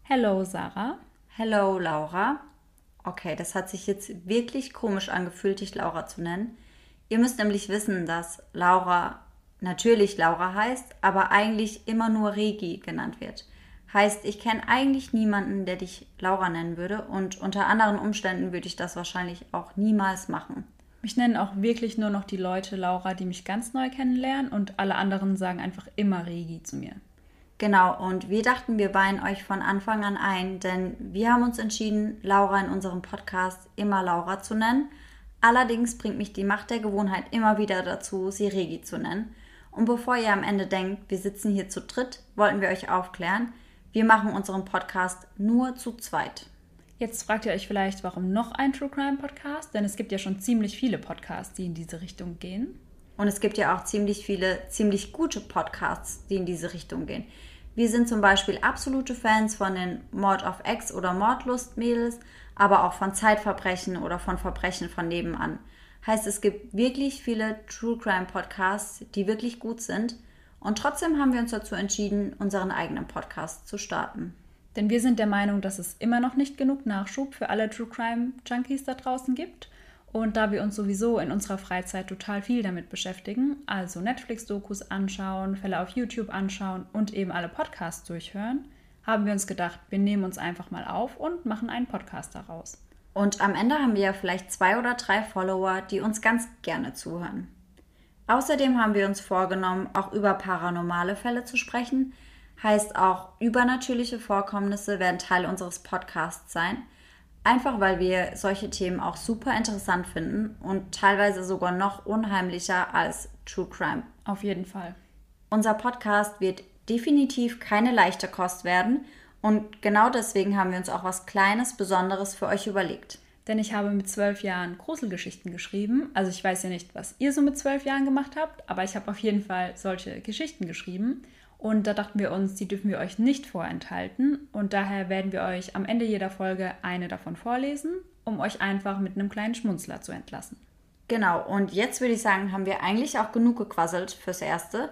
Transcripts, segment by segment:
Hello, Sarah. Hello, Laura. Okay, das hat sich jetzt wirklich komisch angefühlt, dich Laura zu nennen. Ihr müsst nämlich wissen, dass Laura natürlich Laura heißt, aber eigentlich immer nur Regi genannt wird. Heißt, ich kenne eigentlich niemanden, der dich Laura nennen würde und unter anderen Umständen würde ich das wahrscheinlich auch niemals machen. Mich nennen auch wirklich nur noch die Leute Laura, die mich ganz neu kennenlernen und alle anderen sagen einfach immer Regi zu mir. Genau, und wir dachten, wir weihen euch von Anfang an ein, denn wir haben uns entschieden, Laura in unserem Podcast immer Laura zu nennen. Allerdings bringt mich die Macht der Gewohnheit immer wieder dazu, sie Regi zu nennen. Und bevor ihr am Ende denkt, wir sitzen hier zu dritt, wollten wir euch aufklären, wir machen unseren Podcast nur zu zweit. Jetzt fragt ihr euch vielleicht, warum noch ein True Crime Podcast? Denn es gibt ja schon ziemlich viele Podcasts, die in diese Richtung gehen. Und es gibt ja auch ziemlich viele, ziemlich gute Podcasts, die in diese Richtung gehen. Wir sind zum Beispiel absolute Fans von den Mord of X oder Mordlust-Mädels, aber auch von Zeitverbrechen oder von Verbrechen von nebenan. Heißt, es gibt wirklich viele True Crime Podcasts, die wirklich gut sind. Und trotzdem haben wir uns dazu entschieden, unseren eigenen Podcast zu starten. Denn wir sind der Meinung, dass es immer noch nicht genug Nachschub für alle True Crime Junkies da draußen gibt. Und da wir uns sowieso in unserer Freizeit total viel damit beschäftigen, also Netflix-Dokus anschauen, Fälle auf YouTube anschauen und eben alle Podcasts durchhören, haben wir uns gedacht, wir nehmen uns einfach mal auf und machen einen Podcast daraus. Und am Ende haben wir ja vielleicht 2 oder 3 Follower, die uns ganz gerne zuhören. Außerdem haben wir uns vorgenommen, auch über paranormale Fälle zu sprechen. Heißt auch, übernatürliche Vorkommnisse werden Teil unseres Podcasts sein. Einfach weil wir solche Themen auch super interessant finden und teilweise sogar noch unheimlicher als True Crime. Auf jeden Fall. Unser Podcast wird definitiv keine leichte Kost werden und genau deswegen haben wir uns auch was Kleines, Besonderes für euch überlegt. Denn ich habe mit 12 Jahren Gruselgeschichten geschrieben. Also ich weiß ja nicht, was ihr so mit 12 Jahren gemacht habt, aber ich habe auf jeden Fall solche Geschichten geschrieben. Und da dachten wir uns, die dürfen wir euch nicht vorenthalten. Und daher werden wir euch am Ende jeder Folge eine davon vorlesen, um euch einfach mit einem kleinen Schmunzler zu entlassen. Genau, und jetzt würde ich sagen, haben wir eigentlich auch genug gequasselt fürs Erste.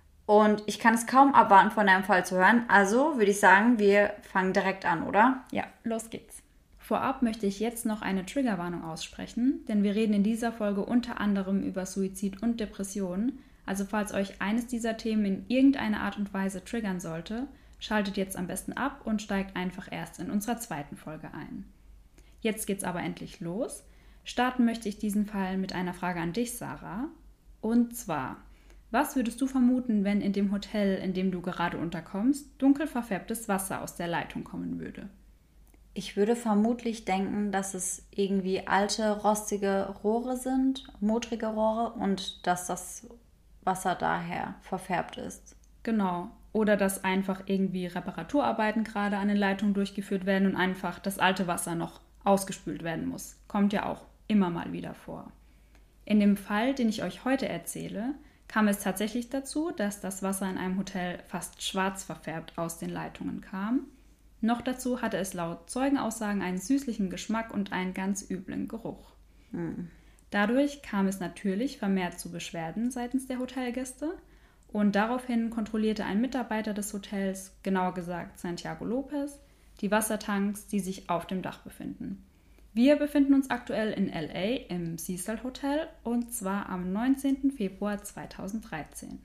Und ich kann es kaum abwarten, von einem Fall zu hören. Also würde ich sagen, wir fangen direkt an, oder? Ja, los geht's. Vorab möchte ich jetzt noch eine Triggerwarnung aussprechen, denn wir reden in dieser Folge unter anderem über Suizid und Depressionen. Also falls euch eines dieser Themen in irgendeiner Art und Weise triggern sollte, schaltet jetzt am besten ab und steigt einfach erst in unserer zweiten Folge ein. Jetzt geht's aber endlich los. Starten möchte ich diesen Fall mit einer Frage an dich, Sarah. Und zwar, was würdest du vermuten, wenn in dem Hotel, in dem du gerade unterkommst, dunkel verfärbtes Wasser aus der Leitung kommen würde? Ich würde vermutlich denken, dass es irgendwie alte, rostige Rohre sind, modrige Rohre und dass das Wasser daher verfärbt ist. Genau. Oder dass einfach irgendwie Reparaturarbeiten gerade an den Leitungen durchgeführt werden und einfach das alte Wasser noch ausgespült werden muss. Kommt ja auch immer mal wieder vor. In dem Fall, den ich euch heute erzähle, kam es tatsächlich dazu, dass das Wasser in einem Hotel fast schwarz verfärbt aus den Leitungen kam. Noch dazu hatte es laut Zeugenaussagen einen süßlichen Geschmack und einen ganz üblen Geruch. Dadurch kam es natürlich vermehrt zu Beschwerden seitens der Hotelgäste und daraufhin kontrollierte ein Mitarbeiter des Hotels, genauer gesagt Santiago Lopez, die Wassertanks, die sich auf dem Dach befinden. Wir befinden uns aktuell in LA im Cecil Hotel und zwar am 19. Februar 2013.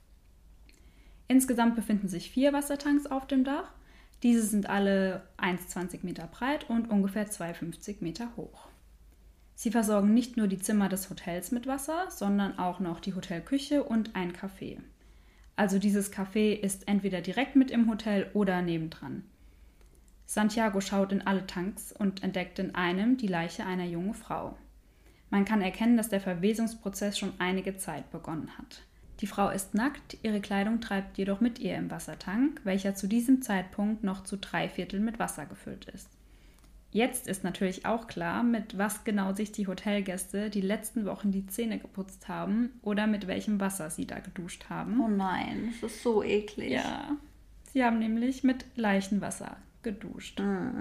Insgesamt befinden sich 4 Wassertanks auf dem Dach. Diese sind alle 1,20 Meter breit und ungefähr 2,50 Meter hoch. Sie versorgen nicht nur die Zimmer des Hotels mit Wasser, sondern auch noch die Hotelküche und ein Café. Also dieses Café ist entweder direkt mit im Hotel oder nebendran. Santiago schaut in alle Tanks und entdeckt in einem die Leiche einer jungen Frau. Man kann erkennen, dass der Verwesungsprozess schon einige Zeit begonnen hat. Die Frau ist nackt, ihre Kleidung treibt jedoch mit ihr im Wassertank, welcher zu diesem Zeitpunkt noch zu 3/4 mit Wasser gefüllt ist. Jetzt ist natürlich auch klar, mit was genau sich die Hotelgäste die letzten Wochen die Zähne geputzt haben oder mit welchem Wasser sie da geduscht haben. Oh nein, das ist so eklig. Ja, sie haben nämlich mit Leichenwasser geduscht.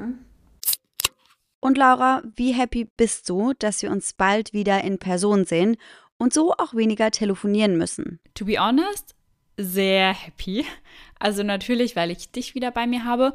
Und Laura, wie happy bist du, dass wir uns bald wieder in Person sehen und so auch weniger telefonieren müssen? To be honest, sehr happy. Also natürlich, weil ich dich wieder bei mir habe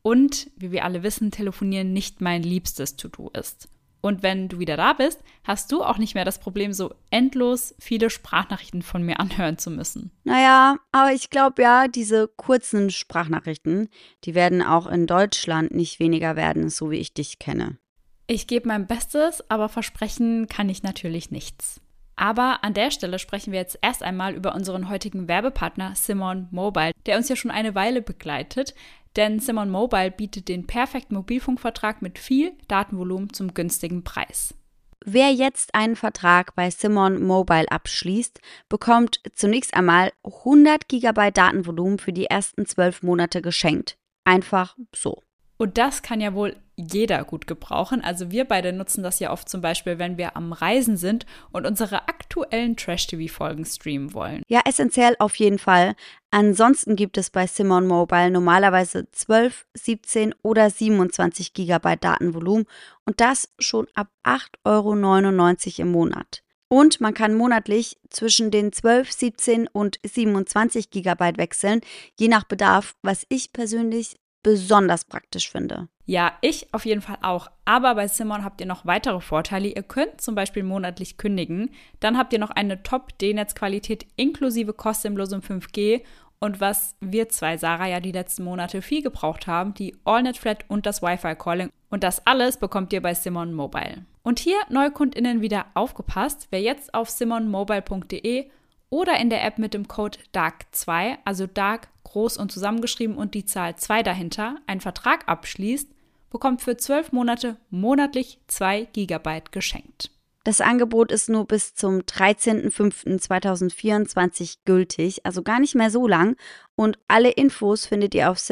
und, wie wir alle wissen, Telefonieren nicht mein liebstes To-Do ist. Und wenn du wieder da bist, hast du auch nicht mehr das Problem, so endlos viele Sprachnachrichten von mir anhören zu müssen. Naja, aber ich glaube ja, diese kurzen Sprachnachrichten, die werden auch in Deutschland nicht weniger werden, so wie ich dich kenne. Ich gebe mein Bestes, aber versprechen kann ich natürlich nichts. Aber an der Stelle sprechen wir jetzt erst einmal über unseren heutigen Werbepartner Simon Mobile, der uns ja schon eine Weile begleitet, denn Simon Mobile bietet den perfekten Mobilfunkvertrag mit viel Datenvolumen zum günstigen Preis. Wer jetzt einen Vertrag bei Simon Mobile abschließt, bekommt zunächst einmal 100 GB Datenvolumen für die ersten 12 Monate geschenkt. Einfach so. Und das kann ja wohl jeder gut gebrauchen. Also wir beide nutzen das ja oft zum Beispiel, wenn wir am Reisen sind und unsere aktuellen Trash-TV-Folgen streamen wollen. Ja, essentiell auf jeden Fall. Ansonsten gibt es bei Simon Mobile normalerweise 12, 17 oder 27 GB Datenvolumen und das schon ab 8,99 € im Monat. Und man kann monatlich zwischen den 12, 17 und 27 GB wechseln, je nach Bedarf, was ich persönlich besonders praktisch finde. Ja, ich auf jeden Fall auch. Aber bei Simon habt ihr noch weitere Vorteile. Ihr könnt zum Beispiel monatlich kündigen. Dann habt ihr noch eine Top-D-Netzqualität inklusive kostenlosem 5G. Und was wir zwei, Sarah, ja die letzten Monate viel gebraucht haben, die AllNet-Flat und das Wi-Fi-Calling. Und das alles bekommt ihr bei Simon Mobile. Und hier, NeukundInnen, wieder aufgepasst. Wer jetzt auf simonmobile.de oder in der App mit dem Code DARK2, also DARK groß und zusammengeschrieben und die Zahl 2 dahinter, einen Vertrag abschließt, bekommt für 12 Monate monatlich 2 GB geschenkt. Das Angebot ist nur bis zum 13.05.2024 gültig, also gar nicht mehr so lang. Und alle Infos findet ihr auf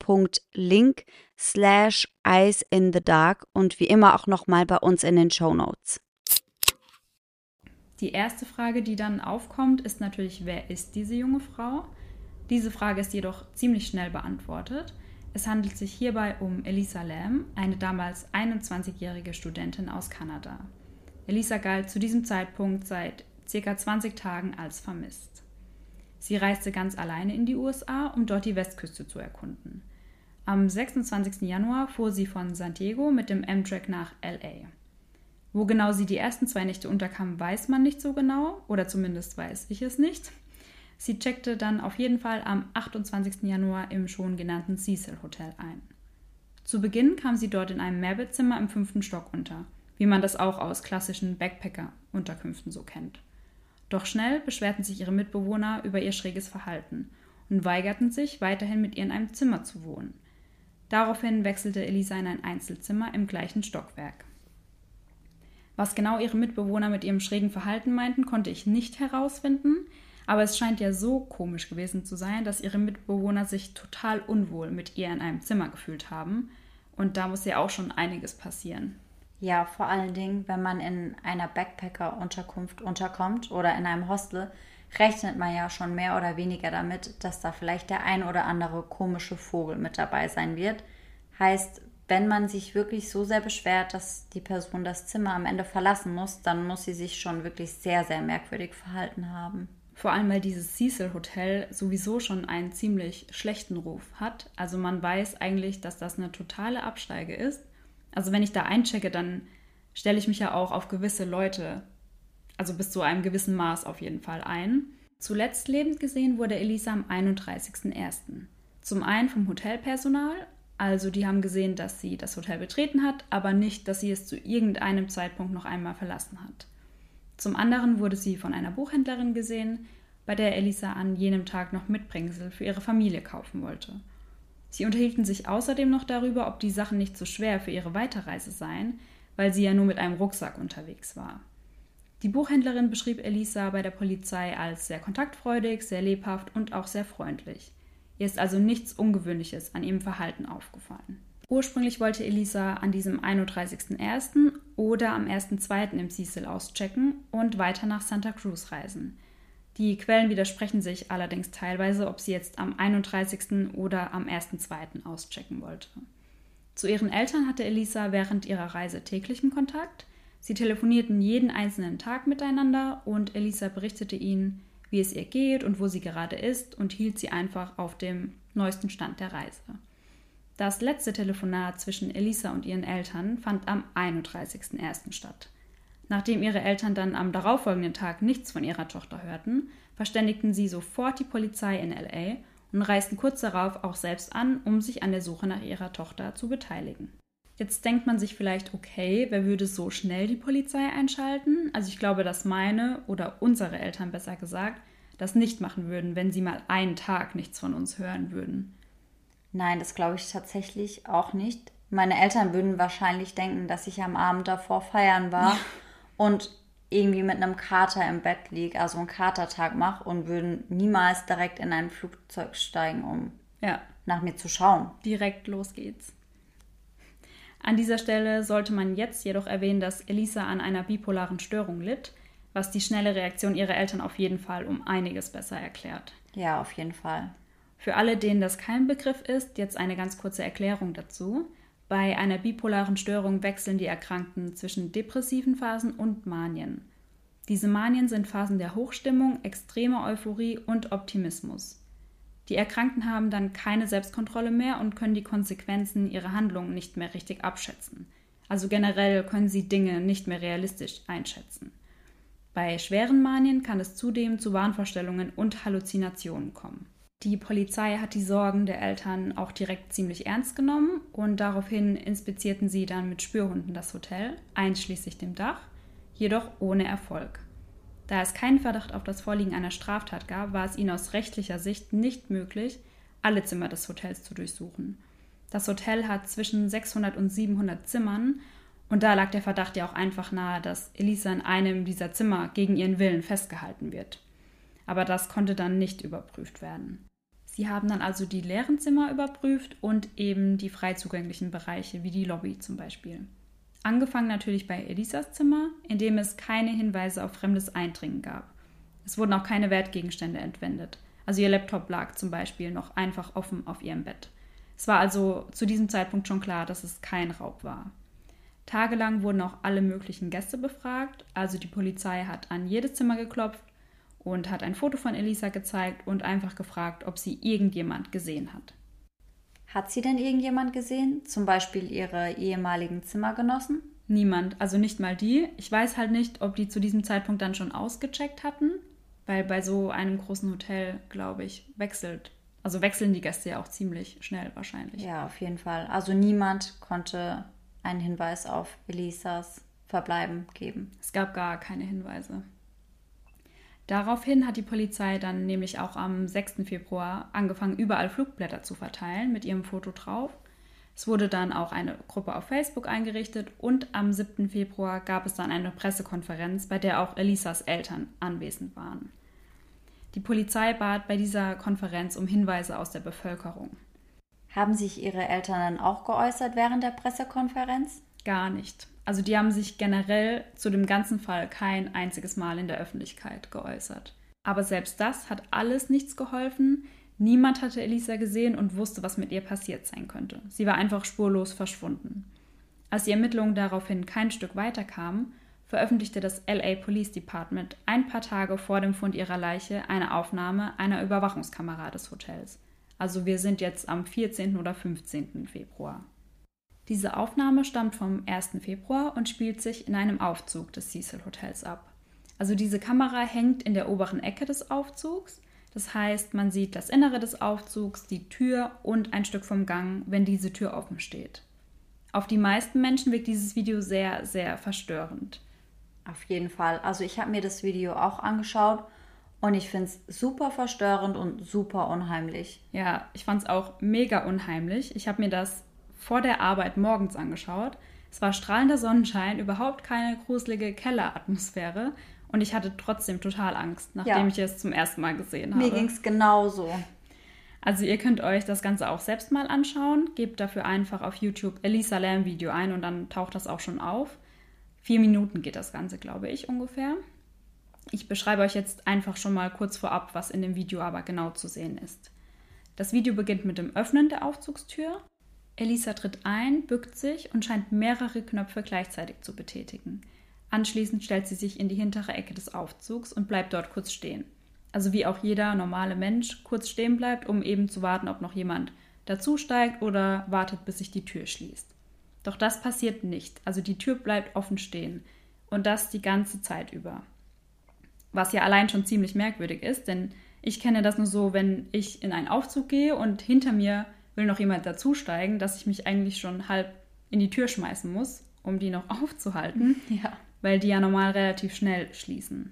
simon.link/eyes-in-the-dark und wie immer auch nochmal bei uns in den Shownotes. Die erste Frage, die dann aufkommt, ist natürlich, wer ist diese junge Frau? Diese Frage ist jedoch ziemlich schnell beantwortet. Es handelt sich hierbei um Elisa Lam, eine damals 21-jährige Studentin aus Kanada. Elisa galt zu diesem Zeitpunkt seit ca. 20 Tagen als vermisst. Sie reiste ganz alleine in die USA, um dort die Westküste zu erkunden. Am 26. Januar fuhr sie von San Diego mit dem Amtrak nach LA. Wo genau sie die ersten 2 Nächte unterkam, weiß man nicht so genau, oder zumindest weiß ich es nicht. Sie checkte dann auf jeden Fall am 28. Januar im schon genannten Cecil Hotel ein. Zu Beginn kam sie dort in einem Mehrbettzimmer im 5. Stock unter, wie man das auch aus klassischen Backpacker-Unterkünften so kennt. Doch schnell beschwerten sich ihre Mitbewohner über ihr schräges Verhalten und weigerten sich, weiterhin mit ihr in einem Zimmer zu wohnen. Daraufhin wechselte Elisa in ein Einzelzimmer im gleichen Stockwerk. Was genau ihre Mitbewohner mit ihrem schrägen Verhalten meinten, konnte ich nicht herausfinden, aber es scheint ja so komisch gewesen zu sein, dass ihre Mitbewohner sich total unwohl mit ihr in einem Zimmer gefühlt haben. Und da muss ja auch schon einiges passieren. Ja, vor allen Dingen, wenn man in einer Backpacker-Unterkunft unterkommt oder in einem Hostel, rechnet man ja schon mehr oder weniger damit, dass da vielleicht der ein oder andere komische Vogel mit dabei sein wird. Heißt, wenn man sich wirklich so sehr beschwert, dass die Person das Zimmer am Ende verlassen muss, dann muss sie sich schon wirklich sehr, sehr merkwürdig verhalten haben. Vor allem, weil dieses Cecil Hotel sowieso schon einen ziemlich schlechten Ruf hat. Also man weiß eigentlich, dass das eine totale Absteige ist. Also wenn ich da einchecke, dann stelle ich mich ja auch auf gewisse Leute, also bis zu einem gewissen Maß auf jeden Fall ein. Zuletzt lebend gesehen wurde Elisa am 31.01. Zum einen vom Hotelpersonal, also die haben gesehen, dass sie das Hotel betreten hat, aber nicht, dass sie es zu irgendeinem Zeitpunkt noch einmal verlassen hat. Zum anderen wurde sie von einer Buchhändlerin gesehen, bei der Elisa an jenem Tag noch Mitbringsel für ihre Familie kaufen wollte. Sie unterhielten sich außerdem noch darüber, ob die Sachen nicht so schwer für ihre Weiterreise seien, weil sie ja nur mit einem Rucksack unterwegs war. Die Buchhändlerin beschrieb Elisa bei der Polizei als sehr kontaktfreudig, sehr lebhaft und auch sehr freundlich. Ihr ist also nichts Ungewöhnliches an ihrem Verhalten aufgefallen. Ursprünglich wollte Elisa an diesem 31.01. oder am 1.02. im Cecil auschecken und weiter nach Santa Cruz reisen. Die Quellen widersprechen sich allerdings teilweise, ob sie jetzt am 31. oder am 1.02. auschecken wollte. Zu ihren Eltern hatte Elisa während ihrer Reise täglichen Kontakt. Sie telefonierten jeden einzelnen Tag miteinander und Elisa berichtete ihnen, wie es ihr geht und wo sie gerade ist und hielt sie einfach auf dem neuesten Stand der Reise. Das letzte Telefonat zwischen Elisa und ihren Eltern fand am 31.01. statt. Nachdem ihre Eltern dann am darauffolgenden Tag nichts von ihrer Tochter hörten, verständigten sie sofort die Polizei in LA und reisten kurz darauf auch selbst an, um sich an der Suche nach ihrer Tochter zu beteiligen. Jetzt denkt man sich vielleicht, okay, wer würde so schnell die Polizei einschalten? Also ich glaube, dass meine oder unsere Eltern besser gesagt das nicht machen würden, wenn sie mal einen Tag nichts von uns hören würden. Nein, das glaube ich tatsächlich auch nicht. Meine Eltern würden wahrscheinlich denken, dass ich am Abend davor feiern war und irgendwie mit einem Kater im Bett liege, also einen Katertag mache und würden niemals direkt in ein Flugzeug steigen, um nach mir zu schauen. Direkt los geht's. An dieser Stelle sollte man jetzt jedoch erwähnen, dass Elisa an einer bipolaren Störung litt, was die schnelle Reaktion ihrer Eltern auf jeden Fall um einiges besser erklärt. Ja, auf jeden Fall. Für alle, denen das kein Begriff ist, jetzt eine ganz kurze Erklärung dazu. Bei einer bipolaren Störung wechseln die Erkrankten zwischen depressiven Phasen und Manien. Diese Manien sind Phasen der Hochstimmung, extremer Euphorie und Optimismus. Die Erkrankten haben dann keine Selbstkontrolle mehr und können die Konsequenzen ihrer Handlungen nicht mehr richtig abschätzen. Also generell können sie Dinge nicht mehr realistisch einschätzen. Bei schweren Manien kann es zudem zu Wahnvorstellungen und Halluzinationen kommen. Die Polizei hat die Sorgen der Eltern auch direkt ziemlich ernst genommen und daraufhin inspizierten sie dann mit Spürhunden das Hotel, einschließlich dem Dach, jedoch ohne Erfolg. Da es keinen Verdacht auf das Vorliegen einer Straftat gab, war es ihnen aus rechtlicher Sicht nicht möglich, alle Zimmer des Hotels zu durchsuchen. Das Hotel hat zwischen 600 und 700 Zimmern und da lag der Verdacht ja auch einfach nahe, dass Elisa in einem dieser Zimmer gegen ihren Willen festgehalten wird. Aber das konnte dann nicht überprüft werden. Sie haben dann also die leeren Zimmer überprüft und eben die frei zugänglichen Bereiche, wie die Lobby zum Beispiel. Angefangen natürlich bei Elisas Zimmer, in dem es keine Hinweise auf fremdes Eindringen gab. Es wurden auch keine Wertgegenstände entwendet. Also ihr Laptop lag zum Beispiel noch einfach offen auf ihrem Bett. Es war also zu diesem Zeitpunkt schon klar, dass es kein Raub war. Tagelang wurden auch alle möglichen Gäste befragt, also die Polizei hat an jedes Zimmer geklopft und hat ein Foto von Elisa gezeigt und einfach gefragt, ob sie irgendjemand gesehen hat. Hat sie denn irgendjemand gesehen? Zum Beispiel ihre ehemaligen Zimmergenossen? Niemand, also nicht mal die. Ich weiß halt nicht, ob die zu diesem Zeitpunkt dann schon ausgecheckt hatten, weil bei so einem großen Hotel, glaube ich, wechseln die Gäste ja auch ziemlich schnell wahrscheinlich. Ja, auf jeden Fall. Also niemand konnte einen Hinweis auf Elisas Verbleiben geben. Es gab gar keine Hinweise. Daraufhin hat die Polizei dann nämlich auch am 6. Februar angefangen, überall Flugblätter zu verteilen mit ihrem Foto drauf. Es wurde dann auch eine Gruppe auf Facebook eingerichtet und am 7. Februar gab es dann eine Pressekonferenz, bei der auch Elisas Eltern anwesend waren. Die Polizei bat bei dieser Konferenz um Hinweise aus der Bevölkerung. Haben sich ihre Eltern dann auch geäußert während der Pressekonferenz? Gar nicht. Also die haben sich generell zu dem ganzen Fall kein einziges Mal in der Öffentlichkeit geäußert. Aber selbst das hat alles nichts geholfen. Niemand hatte Elisa gesehen und wusste, was mit ihr passiert sein könnte. Sie war einfach spurlos verschwunden. Als die Ermittlungen daraufhin kein Stück weiter kamen, veröffentlichte das LA Police Department ein paar Tage vor dem Fund ihrer Leiche eine Aufnahme einer Überwachungskamera des Hotels. Also wir sind jetzt am 14. oder 15. Februar. Diese Aufnahme stammt vom 1. Februar und spielt sich in einem Aufzug des Cecil Hotels ab. Also diese Kamera hängt in der oberen Ecke des Aufzugs. Das heißt, man sieht das Innere des Aufzugs, die Tür und ein Stück vom Gang, wenn diese Tür offen steht. Auf die meisten Menschen wirkt dieses Video sehr, sehr verstörend. Auf jeden Fall. Also ich habe mir das Video auch angeschaut und ich finde es super verstörend und super unheimlich. Ja, ich fand es auch mega unheimlich. Ich habe mir das vor der Arbeit morgens angeschaut. Es war strahlender Sonnenschein, überhaupt keine gruselige Kelleratmosphäre und ich hatte trotzdem total Angst, nachdem ich es zum ersten Mal gesehen habe. Mir ging es genauso. Also ihr könnt euch das Ganze auch selbst mal anschauen. Gebt dafür einfach auf YouTube Elisa Lam Video ein und dann taucht das auch schon auf. 4 Minuten geht das Ganze, glaube ich, ungefähr. Ich beschreibe euch jetzt einfach schon mal kurz vorab, was in dem Video aber genau zu sehen ist. Das Video beginnt mit dem Öffnen der Aufzugstür. Elisa tritt ein, bückt sich und scheint mehrere Knöpfe gleichzeitig zu betätigen. Anschließend stellt sie sich in die hintere Ecke des Aufzugs und bleibt dort kurz stehen. Also wie auch jeder normale Mensch kurz stehen bleibt, um eben zu warten, ob noch jemand dazusteigt oder wartet, bis sich die Tür schließt. Doch das passiert nicht, also die Tür bleibt offen stehen und das die ganze Zeit über. Was ja allein schon ziemlich merkwürdig ist, denn ich kenne das nur so, wenn ich in einen Aufzug gehe und hinter mir will noch jemand dazusteigen, dass ich mich eigentlich schon halb in die Tür schmeißen muss, um die noch aufzuhalten, Ja. weil die ja normal relativ schnell schließen.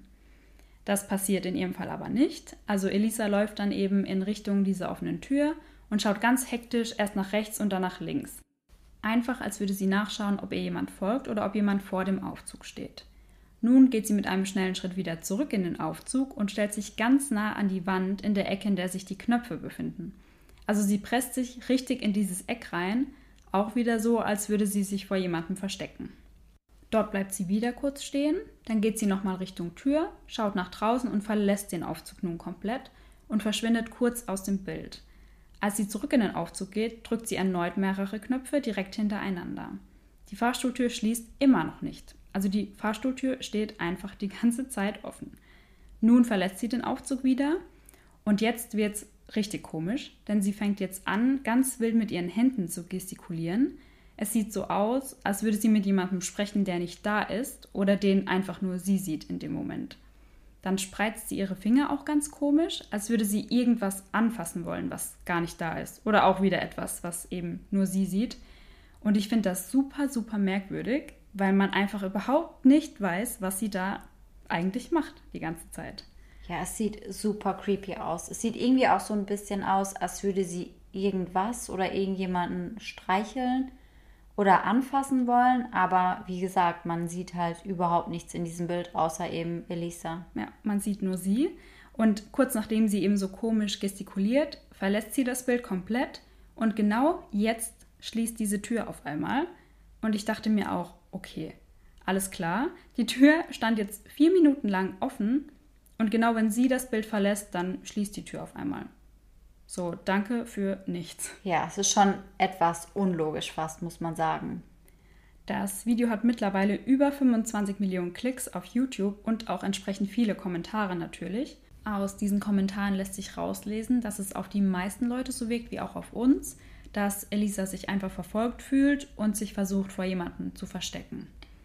Das passiert in ihrem Fall aber nicht. Also Elisa läuft dann eben in Richtung dieser offenen Tür und schaut ganz hektisch erst nach rechts und dann nach links. Einfach, als würde sie nachschauen, ob ihr jemand folgt oder ob jemand vor dem Aufzug steht. Nun geht sie mit einem schnellen Schritt wieder zurück in den Aufzug und stellt sich ganz nah an die Wand in der Ecke, in der sich die Knöpfe befinden. Also sie presst sich richtig in dieses Eck rein, auch wieder so, als würde sie sich vor jemandem verstecken. Dort bleibt sie wieder kurz stehen, dann geht sie nochmal Richtung Tür, schaut nach draußen und verlässt den Aufzug nun komplett und verschwindet kurz aus dem Bild. Als sie zurück in den Aufzug geht, drückt sie erneut mehrere Knöpfe direkt hintereinander. Die Fahrstuhltür schließt immer noch nicht. Also die Fahrstuhltür steht einfach die ganze Zeit offen. Nun verlässt sie den Aufzug wieder und jetzt wird's richtig komisch, denn sie fängt jetzt an, ganz wild mit ihren Händen zu gestikulieren. Es sieht so aus, als würde sie mit jemandem sprechen, der nicht da ist oder den einfach nur sie sieht in dem Moment. Dann spreizt sie ihre Finger auch ganz komisch, als würde sie irgendwas anfassen wollen, was gar nicht da ist. Oder auch wieder etwas, was eben nur sie sieht. Und ich finde das super, super merkwürdig, weil man einfach überhaupt nicht weiß, was sie da eigentlich macht die ganze Zeit. Ja, es sieht super creepy aus. Es sieht irgendwie auch so ein bisschen aus, als würde sie irgendwas oder irgendjemanden streicheln oder anfassen wollen. Aber wie gesagt, man sieht halt überhaupt nichts in diesem Bild, außer eben Elisa. Ja, man sieht nur sie. Und kurz nachdem sie eben so komisch gestikuliert, verlässt sie das Bild komplett. Und genau jetzt schließt diese Tür auf einmal. Und ich dachte mir auch, okay, alles klar. Die Tür stand jetzt 4 Minuten lang offen. Und genau wenn sie das Bild verlässt, dann schließt die Tür auf einmal. So, danke für nichts. Ja, es ist schon etwas unlogisch fast, muss man sagen. Das Video hat mittlerweile über 25 Millionen Klicks auf YouTube und auch entsprechend viele Kommentare natürlich. Aus diesen Kommentaren lässt sich rauslesen, dass es auf die meisten Leute so wirkt wie auch auf uns, dass Elisa sich einfach verfolgt fühlt und sich versucht, vor jemandem zu verstecken.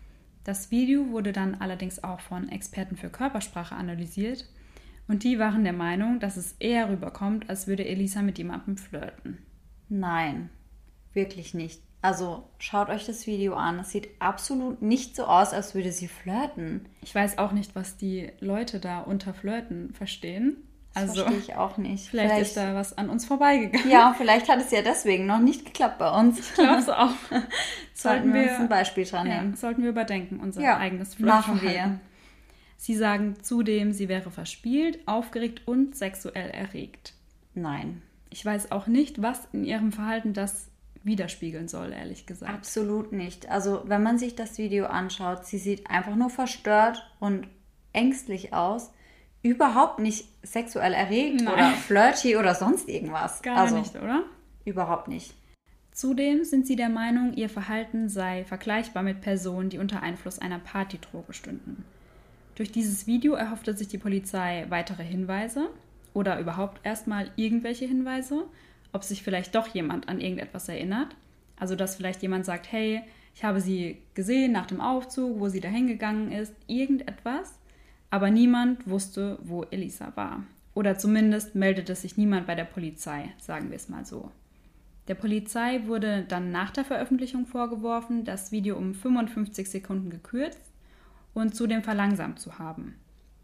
Das Video wurde dann allerdings auch von Experten für Körpersprache analysiert und die waren der Meinung, dass es eher rüberkommt, als würde Elisa mit jemandem flirten. Nein, wirklich nicht. Also schaut euch das Video an. Es sieht absolut nicht so aus, als würde sie flirten. Ich weiß auch nicht, was die Leute da unter Flirten verstehen. Das verstehe ich auch nicht. Vielleicht ist da was an uns vorbeigegangen. Ja, vielleicht hat es ja deswegen noch nicht geklappt bei uns. Ich glaube es auch. Sollten wir uns ein Beispiel dran nehmen. Ja, sollten wir überdenken, unser eigenes Flirtverhalten. Machen wir. Sie sagen zudem, sie wäre verspielt, aufgeregt und sexuell erregt. Nein. Ich weiß auch nicht, was in ihrem Verhalten das widerspiegeln soll, ehrlich gesagt. Absolut nicht. Also, wenn man sich das Video anschaut, sie sieht einfach nur verstört und ängstlich aus. Überhaupt nicht sexuell erregt oder flirty oder sonst irgendwas. Gar nicht, oder? Überhaupt nicht. Zudem sind sie der Meinung, ihr Verhalten sei vergleichbar mit Personen, die unter Einfluss einer Partydroge stünden. Durch dieses Video erhoffte sich die Polizei weitere Hinweise oder überhaupt erstmal irgendwelche Hinweise, ob sich vielleicht doch jemand an irgendetwas erinnert. Also, dass vielleicht jemand sagt, hey, ich habe sie gesehen nach dem Aufzug, wo sie da hingegangen ist, irgendetwas. Aber niemand wusste, wo Elisa war. Oder zumindest meldete sich niemand bei der Polizei, sagen wir es mal so. Der Polizei wurde dann nach der Veröffentlichung vorgeworfen, das Video um 55 Sekunden gekürzt und zudem verlangsamt zu haben.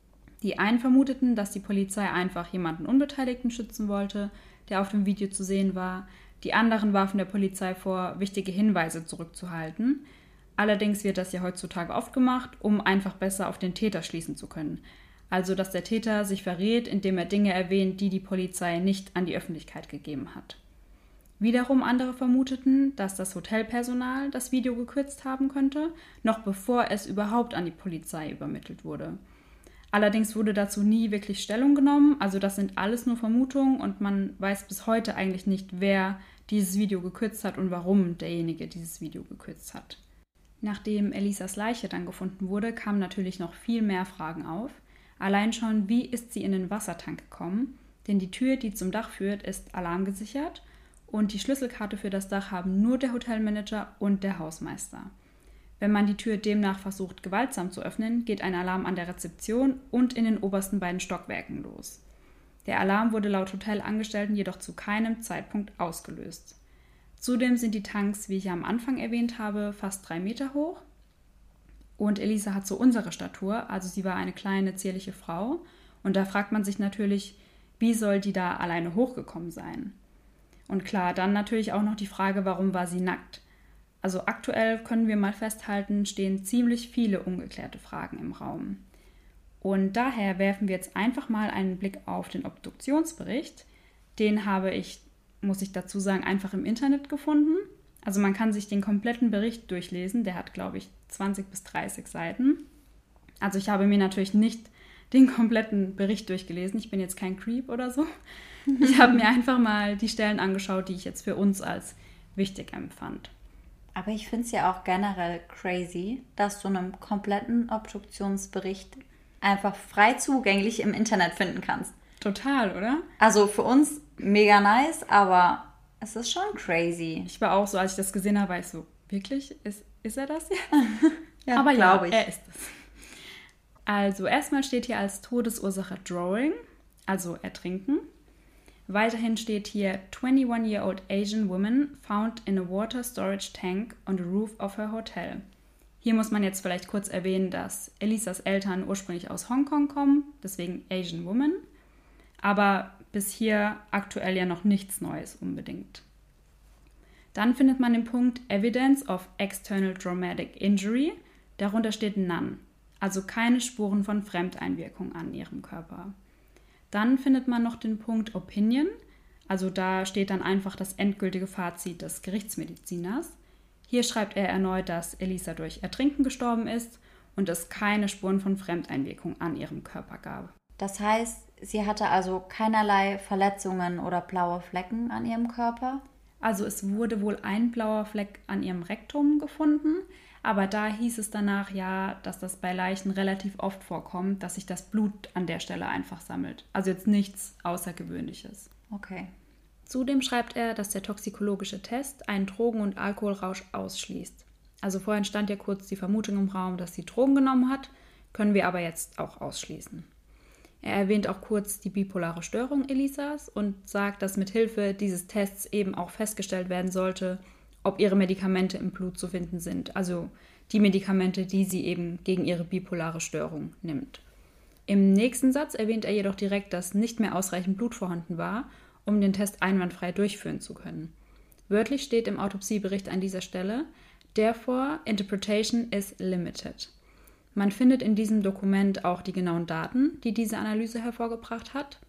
Die einen vermuteten, dass die Polizei einfach jemanden Unbeteiligten schützen wollte, der auf dem Video zu sehen war. Die anderen warfen der Polizei vor, wichtige Hinweise zurückzuhalten. Allerdings wird das ja heutzutage oft gemacht, um einfach besser auf den Täter schließen zu können. Also, dass der Täter sich verrät, indem er Dinge erwähnt, die die Polizei nicht an die Öffentlichkeit gegeben hat. Wiederum andere vermuteten, dass das Hotelpersonal das Video gekürzt haben könnte, noch bevor es überhaupt an die Polizei übermittelt wurde. Allerdings wurde dazu nie wirklich Stellung genommen, also das sind alles nur Vermutungen und man weiß bis heute eigentlich nicht, wer dieses Video gekürzt hat und warum derjenige dieses Video gekürzt hat. Nachdem Elisas Leiche dann gefunden wurde, kamen natürlich noch viel mehr Fragen auf. Allein schon, wie ist sie in den Wassertank gekommen? Denn die Tür, die zum Dach führt, ist alarmgesichert und die Schlüsselkarte für das Dach haben nur der Hotelmanager und der Hausmeister. Wenn man die Tür demnach versucht, gewaltsam zu öffnen, geht ein Alarm an der Rezeption und in den obersten beiden Stockwerken los. Der Alarm wurde laut Hotelangestellten jedoch zu keinem Zeitpunkt ausgelöst. Zudem sind die Tanks, wie ich ja am Anfang erwähnt habe, fast 3 Meter hoch. Und Elisa hat so unsere Statur, also sie war eine kleine, zierliche Frau. Und da fragt man sich natürlich, wie soll die da alleine hochgekommen sein? Und klar, dann natürlich auch noch die Frage, warum war sie nackt? Also aktuell können wir mal festhalten, stehen ziemlich viele ungeklärte Fragen im Raum. Und daher werfen wir jetzt einfach mal einen Blick auf den Obduktionsbericht. Den habe ich, muss ich dazu sagen, einfach im Internet gefunden. Also man kann sich den kompletten Bericht durchlesen. Der hat, glaube ich, 20 bis 30 Seiten. Also ich habe mir natürlich nicht den kompletten Bericht durchgelesen. Ich bin jetzt kein Creep oder so. Ich habe mir einfach mal die Stellen angeschaut, die ich jetzt für uns als wichtig empfand. Aber ich finde es ja auch generell crazy, dass du einen kompletten Obduktionsbericht einfach frei zugänglich im Internet finden kannst. Total, oder? Also für uns mega nice, aber es ist schon crazy. Ich war auch so, als ich das gesehen habe, war ich so, wirklich? Ist er das jetzt? Ja, aber ja, ich. Er ist es. Also erstmal steht hier als Todesursache Drowning, also Ertrinken. Weiterhin steht hier 21-year-old Asian woman found in a water storage tank on the roof of her hotel. Hier muss man jetzt vielleicht kurz erwähnen, dass Elisas Eltern ursprünglich aus Hongkong kommen, deswegen Asian woman. Aber bis hier aktuell ja noch nichts Neues unbedingt. Dann findet man den Punkt Evidence of External Traumatic Injury. Darunter steht None, also keine Spuren von Fremdeinwirkung an ihrem Körper. Dann findet man noch den Punkt Opinion, also da steht dann einfach das endgültige Fazit des Gerichtsmediziners. Hier schreibt er erneut, dass Elisa durch Ertrinken gestorben ist und es keine Spuren von Fremdeinwirkung an ihrem Körper gab. Das heißt, sie hatte also keinerlei Verletzungen oder blaue Flecken an ihrem Körper? Also es wurde wohl ein blauer Fleck an ihrem Rektum gefunden, aber da hieß es danach ja, dass das bei Leichen relativ oft vorkommt, dass sich das Blut an der Stelle einfach sammelt. Also jetzt nichts Außergewöhnliches. Okay. Zudem schreibt er, dass der toxikologische Test einen Drogen- und Alkoholrausch ausschließt. Also vorhin stand ja kurz die Vermutung im Raum, dass sie Drogen genommen hat, können wir aber jetzt auch ausschließen. Er erwähnt auch kurz die bipolare Störung Elisas und sagt, dass mit Hilfe dieses Tests eben auch festgestellt werden sollte, ob ihre Medikamente im Blut zu finden sind. Also die Medikamente, die sie eben gegen ihre bipolare Störung nimmt. Im nächsten Satz erwähnt er jedoch direkt, dass nicht mehr ausreichend Blut vorhanden war, um den Test einwandfrei durchführen zu können. Wörtlich steht im Autopsiebericht an dieser Stelle, therefore interpretation is limited. Man findet in diesem Dokument auch die genauen Daten, die diese Analyse hervorgebracht hat.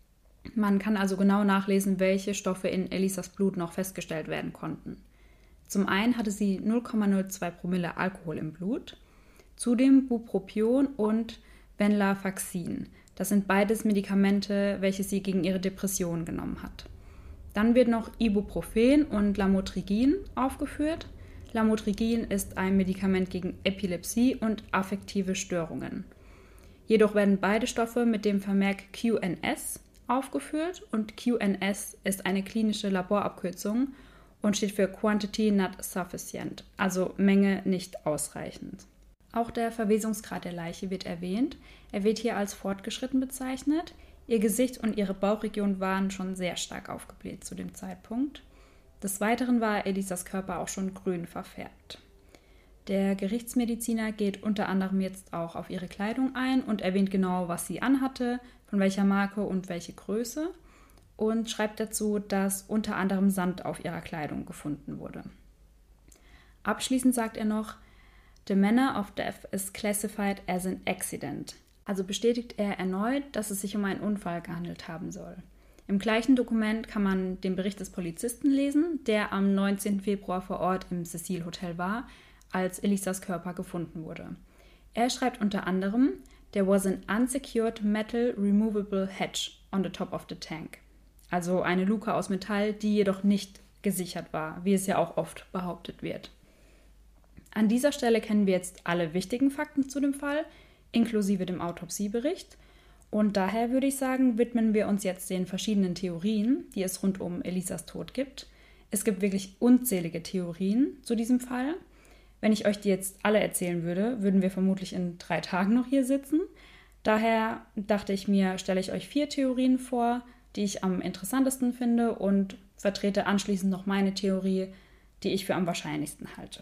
Man kann also genau nachlesen, welche Stoffe in Elisas Blut noch festgestellt werden konnten. Zum einen hatte sie 0,02 Promille Alkohol im Blut, zudem Bupropion und Venlafaxin. Das sind beides Medikamente, welche sie gegen ihre Depression genommen hat. Dann wird noch Ibuprofen und Lamotrigin aufgeführt. Lamotrigin ist ein Medikament gegen Epilepsie und affektive Störungen. Jedoch werden beide Stoffe mit dem Vermerk QNS aufgeführt und QNS ist eine klinische Laborabkürzung und steht für Quantity Not Sufficient, also Menge nicht ausreichend. Auch der Verwesungsgrad der Leiche wird erwähnt. Er wird hier als fortgeschritten bezeichnet. Ihr Gesicht und ihre Bauchregion waren schon sehr stark aufgebläht zu dem Zeitpunkt. Des Weiteren war Elisas Körper auch schon grün verfärbt. Der Gerichtsmediziner geht unter anderem jetzt auch auf ihre Kleidung ein und erwähnt genau, was sie anhatte, von welcher Marke und welche Größe und schreibt dazu, dass unter anderem Sand auf ihrer Kleidung gefunden wurde. Abschließend sagt er noch, "The manner of death is classified as an accident." Also bestätigt er erneut, dass es sich um einen Unfall gehandelt haben soll. Im gleichen Dokument kann man den Bericht des Polizisten lesen, der am 19. Februar vor Ort im Cecil Hotel war, als Elisas Körper gefunden wurde. Er schreibt unter anderem, "There was an unsecured metal removable hatch on the top of the tank." Also eine Luke aus Metall, die jedoch nicht gesichert war, wie es ja auch oft behauptet wird. An dieser Stelle kennen wir jetzt alle wichtigen Fakten zu dem Fall, inklusive dem Autopsiebericht. Und daher würde ich sagen, widmen wir uns jetzt den verschiedenen Theorien, die es rund um Elisas Tod gibt. Es gibt wirklich unzählige Theorien zu diesem Fall. Wenn ich euch die jetzt alle erzählen würde, würden wir vermutlich in 3 Tagen noch hier sitzen. Daher dachte ich mir, stelle ich euch 4 Theorien vor, die ich am interessantesten finde und vertrete anschließend noch meine Theorie, die ich für am wahrscheinlichsten halte.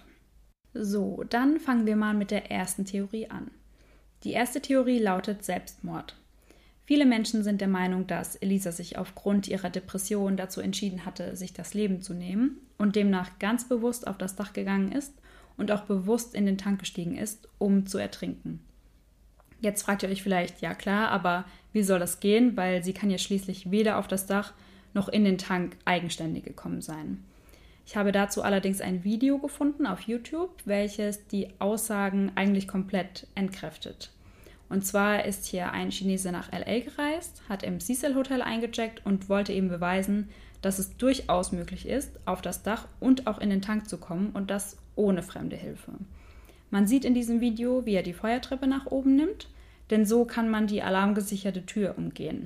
So, dann fangen wir mal mit der ersten Theorie an. Die erste Theorie lautet Selbstmord. Viele Menschen sind der Meinung, dass Elisa sich aufgrund ihrer Depression dazu entschieden hatte, sich das Leben zu nehmen und demnach ganz bewusst auf das Dach gegangen ist und auch bewusst in den Tank gestiegen ist, um zu ertrinken. Jetzt fragt ihr euch vielleicht, ja klar, aber wie soll das gehen, weil sie kann ja schließlich weder auf das Dach noch in den Tank eigenständig gekommen sein. Ich habe dazu allerdings ein Video gefunden auf YouTube, welches die Aussagen eigentlich komplett entkräftet. Und zwar ist hier ein Chinese nach LA gereist, hat im Cecil Hotel eingecheckt und wollte eben beweisen, dass es durchaus möglich ist, auf das Dach und auch in den Tank zu kommen und das ohne fremde Hilfe. Man sieht in diesem Video, wie er die Feuertreppe nach oben nimmt, denn so kann man die alarmgesicherte Tür umgehen.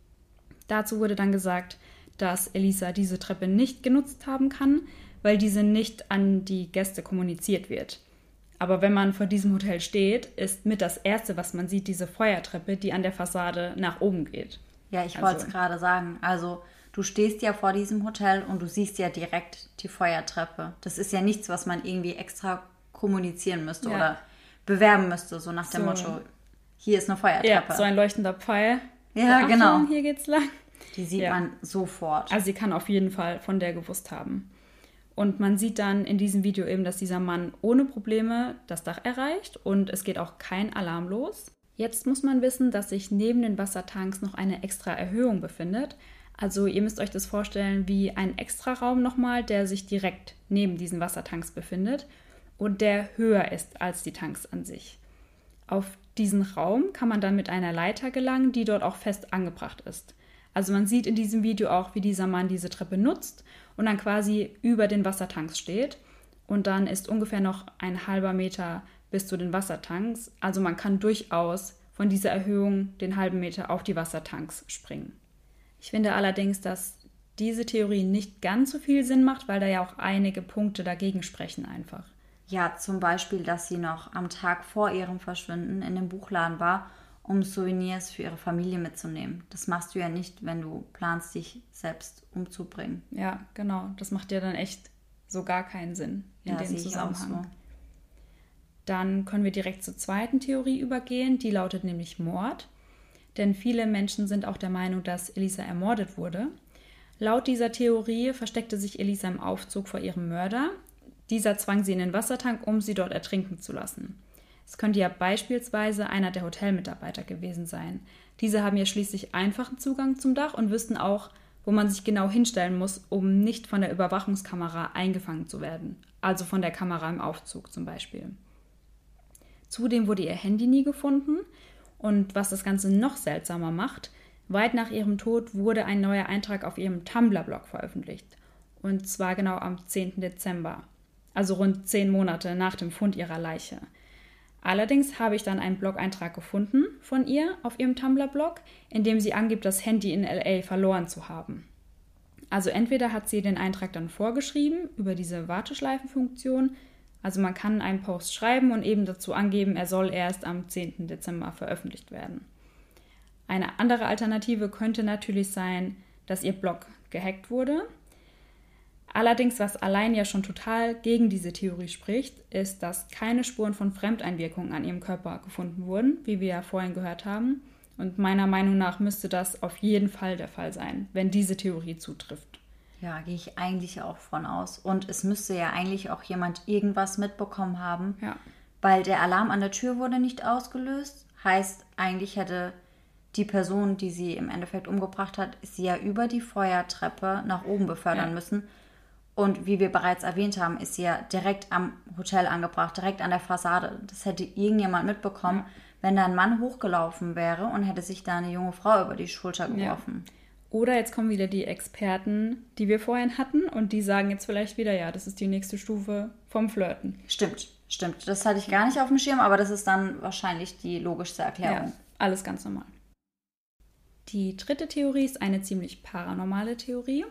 Dazu wurde dann gesagt, dass Elisa diese Treppe nicht genutzt haben kann, weil diese nicht an die Gäste kommuniziert wird. Aber wenn man vor diesem Hotel steht, ist mit das Erste, was man sieht, diese Feuertreppe, die an der Fassade nach oben geht. Ja, ich wollte es gerade sagen. Also du stehst ja vor diesem Hotel und du siehst ja direkt die Feuertreppe. Das ist ja nichts, was man irgendwie extra kommunizieren müsste oder bewerben müsste, so nach dem Motto, hier ist eine Feuertreppe. Ja, so ein leuchtender Pfeil. Ja, Achtung, genau. Hier geht's lang. Die sieht man sofort. Also sie kann auf jeden Fall von der gewusst haben. Und man sieht dann in diesem Video eben, dass dieser Mann ohne Probleme das Dach erreicht und es geht auch kein Alarm los. Jetzt muss man wissen, dass sich neben den Wassertanks noch eine extra Erhöhung befindet. Also ihr müsst euch das vorstellen wie ein Extraraum nochmal, der sich direkt neben diesen Wassertanks befindet und der höher ist als die Tanks an sich. Auf diesen Raum kann man dann mit einer Leiter gelangen, die dort auch fest angebracht ist. Also man sieht in diesem Video auch, wie dieser Mann diese Treppe nutzt und dann quasi über den Wassertanks steht. Und dann ist ungefähr noch ein halber Meter bis zu den Wassertanks. Also man kann durchaus von dieser Erhöhung den halben Meter auf die Wassertanks springen. Ich finde allerdings, dass diese Theorie nicht ganz so viel Sinn macht, weil da ja auch einige Punkte dagegen sprechen einfach. Ja, zum Beispiel, dass sie noch am Tag vor ihrem Verschwinden in dem Buchladen war, um Souvenirs für ihre Familie mitzunehmen. Das machst du ja nicht, wenn du planst, dich selbst umzubringen. Ja, genau. Das macht ja dann echt so gar keinen Sinn in dem Zusammenhang. So. Dann können wir direkt zur zweiten Theorie übergehen. Die lautet nämlich Mord. Denn viele Menschen sind auch der Meinung, dass Elisa ermordet wurde. Laut dieser Theorie versteckte sich Elisa im Aufzug vor ihrem Mörder. Dieser zwang sie in den Wassertank, um sie dort ertrinken zu lassen. Es könnte ja beispielsweise einer der Hotelmitarbeiter gewesen sein. Diese haben ja schließlich einfachen Zugang zum Dach und wüssten auch, wo man sich genau hinstellen muss, um nicht von der Überwachungskamera eingefangen zu werden. Also von der Kamera im Aufzug zum Beispiel. Zudem wurde ihr Handy nie gefunden und was das Ganze noch seltsamer macht, weit nach ihrem Tod wurde ein neuer Eintrag auf ihrem Tumblr-Blog veröffentlicht. Und zwar genau am 10. Dezember, also rund 10 Monate nach dem Fund ihrer Leiche. Allerdings habe ich dann einen Blog-Eintrag gefunden von ihr auf ihrem Tumblr-Blog, in dem sie angibt, das Handy in LA verloren zu haben. Also entweder hat sie den Eintrag dann vorgeschrieben über diese Warteschleifenfunktion, also man kann einen Post schreiben und eben dazu angeben, er soll erst am 10. Dezember veröffentlicht werden. Eine andere Alternative könnte natürlich sein, dass ihr Blog gehackt wurde. Allerdings, was allein ja schon total gegen diese Theorie spricht, ist, dass keine Spuren von Fremdeinwirkungen an ihrem Körper gefunden wurden, wie wir ja vorhin gehört haben. Und meiner Meinung nach müsste das auf jeden Fall der Fall sein, wenn diese Theorie zutrifft. Ja, gehe ich eigentlich auch von aus. Und es müsste ja eigentlich auch jemand irgendwas mitbekommen haben, weil der Alarm an der Tür wurde nicht ausgelöst. Heißt, eigentlich hätte die Person, die sie im Endeffekt umgebracht hat, sie ja über die Feuertreppe nach oben befördern müssen. Und wie wir bereits erwähnt haben, ist sie ja direkt am Hotel angebracht, direkt an der Fassade. Das hätte irgendjemand mitbekommen, wenn da ein Mann hochgelaufen wäre und hätte sich da eine junge Frau über die Schulter geworfen. Ja. Oder jetzt kommen wieder die Experten, die wir vorhin hatten und die sagen jetzt vielleicht wieder, ja, das ist die nächste Stufe vom Flirten. Stimmt. Das hatte ich gar nicht auf dem Schirm, aber das ist dann wahrscheinlich die logischste Erklärung. Ja, alles ganz normal. Die dritte Theorie ist eine ziemlich paranormale Theorie.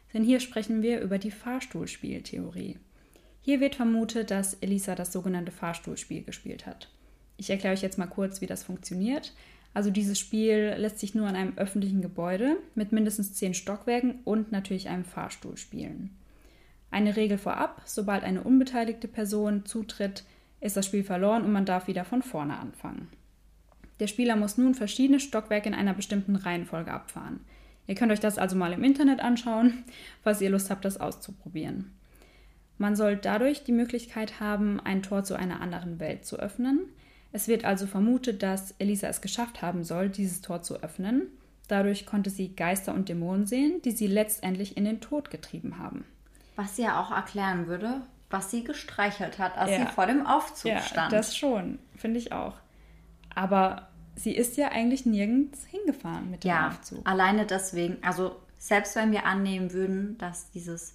Denn hier sprechen wir über die Fahrstuhlspieltheorie. Hier wird vermutet, dass Elisa das sogenannte Fahrstuhlspiel gespielt hat. Ich erkläre euch jetzt mal kurz, wie das funktioniert. Also dieses Spiel lässt sich nur an einem öffentlichen Gebäude mit mindestens 10 Stockwerken und natürlich einem Fahrstuhl spielen. Eine Regel vorab: Sobald eine unbeteiligte Person zutritt, ist das Spiel verloren und man darf wieder von vorne anfangen. Der Spieler muss nun verschiedene Stockwerke in einer bestimmten Reihenfolge abfahren. Ihr könnt euch das also mal im Internet anschauen, falls ihr Lust habt, das auszuprobieren. Man soll dadurch die Möglichkeit haben, ein Tor zu einer anderen Welt zu öffnen. Es wird also vermutet, dass Elisa es geschafft haben soll, dieses Tor zu öffnen. Dadurch konnte sie Geister und Dämonen sehen, die sie letztendlich in den Tod getrieben haben. Was sie ja auch erklären würde, was sie gestreichelt hat, als sie vor dem Aufzug stand. Ja, das schon, finde ich auch. Aber sie ist ja eigentlich nirgends hingefahren mit dem Aufzug. Ja, alleine deswegen, also selbst wenn wir annehmen würden, dass dieses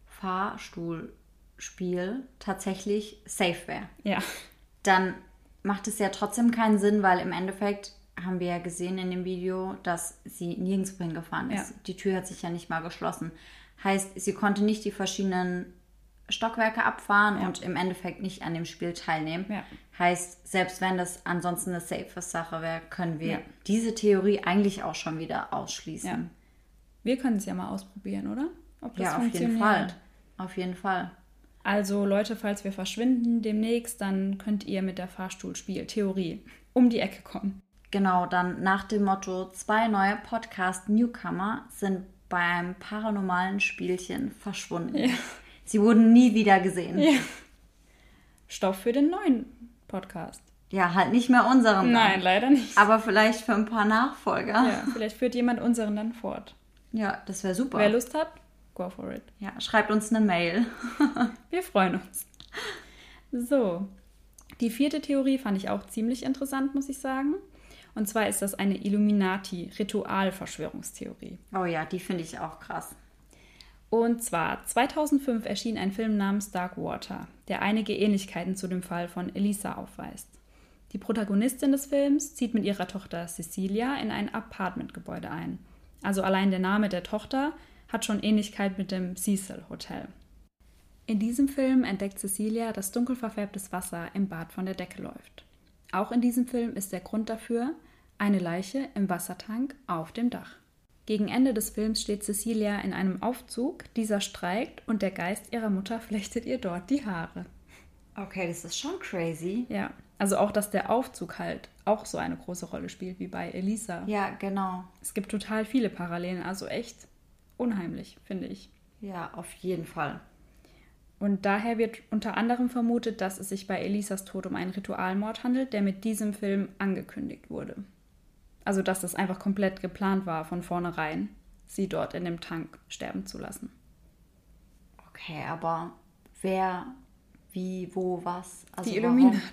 Fahrstuhlspiel tatsächlich safe wäre, dann macht es ja trotzdem keinen Sinn, weil im Endeffekt haben wir ja gesehen in dem Video, dass sie nirgendwo hingefahren ist. Ja. Die Tür hat sich ja nicht mal geschlossen. Heißt, sie konnte nicht die verschiedenen Stockwerke abfahren und im Endeffekt nicht an dem Spiel teilnehmen. Ja. Heißt, selbst wenn das ansonsten eine safe Sache wäre, können wir diese Theorie eigentlich auch schon wieder ausschließen. Ja. Wir können es ja mal ausprobieren, oder? Ob das funktioniert. Auf jeden Fall. Auf jeden Fall. Also Leute, falls wir verschwinden demnächst, dann könnt ihr mit der Fahrstuhlspiel-Theorie um die Ecke kommen. Genau, dann nach dem Motto 2 neue Podcast-Newcomer sind beim paranormalen Spielchen verschwunden. Ja. Sie wurden nie wieder gesehen. Ja. Stoff für den neuen Podcast. Ja, halt nicht mehr unseren. Nein, leider nicht. Aber vielleicht für ein paar Nachfolger. Ja, vielleicht führt jemand unseren dann fort. Ja, das wäre super. Wer Lust hat, go for it. Ja, schreibt uns eine Mail. Wir freuen uns. So, die 4. Theorie fand ich auch ziemlich interessant, muss ich sagen. Und zwar ist das eine Illuminati-Ritualverschwörungstheorie. Oh ja, die finde ich auch krass. Und zwar 2005 erschien ein Film namens Dark Water, der einige Ähnlichkeiten zu dem Fall von Elisa aufweist. Die Protagonistin des Films zieht mit ihrer Tochter Cecilia in ein Apartmentgebäude ein. Also allein der Name der Tochter hat schon Ähnlichkeit mit dem Cecil Hotel. In diesem Film entdeckt Cecilia, dass dunkel verfärbtes Wasser im Bad von der Decke läuft. Auch in diesem Film ist der Grund dafür eine Leiche im Wassertank auf dem Dach. Gegen Ende des Films steht Cecilia in einem Aufzug, dieser streikt und der Geist ihrer Mutter flechtet ihr dort die Haare. Okay, das ist schon crazy. Ja, also auch, dass der Aufzug halt auch so eine große Rolle spielt wie bei Elisa. Ja, genau. Es gibt total viele Parallelen, also echt unheimlich, finde ich. Ja, auf jeden Fall. Und daher wird unter anderem vermutet, dass es sich bei Elisas Tod um einen Ritualmord handelt, der mit diesem Film angekündigt wurde. Also, dass das einfach komplett geplant war, von vornherein, sie dort in dem Tank sterben zu lassen. Okay, aber wer, wie, wo, was? Also die Illuminaten.